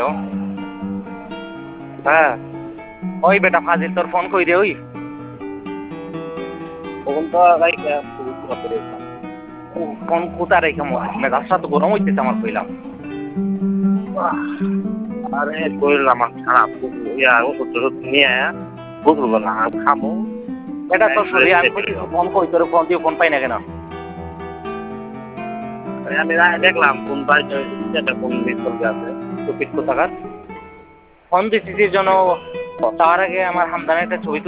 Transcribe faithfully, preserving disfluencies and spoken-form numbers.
হ্যাঁ ওই বেটা ফাজিল তোর ফোন কই রে ওই তখন তো ভাই ফোন কোথা রেখে মেজাজটা তো গরম হইতেছে আমার কইলাম আরে শরীর আমার খারাপ ইয়া ওষুধ টষুধ নিয়ে বুঝলো না খামো এটা তোর শরীর আমি ফোন কই তোর ফোন দিয়ে ফোন পাই না কেন আমি দেখলাম কোন বাড়িতে কোন চলতে আছে টুপিট কোথাকার ফোন দিছিস জন্য তার আগে আমার হামদানের একটা ছবি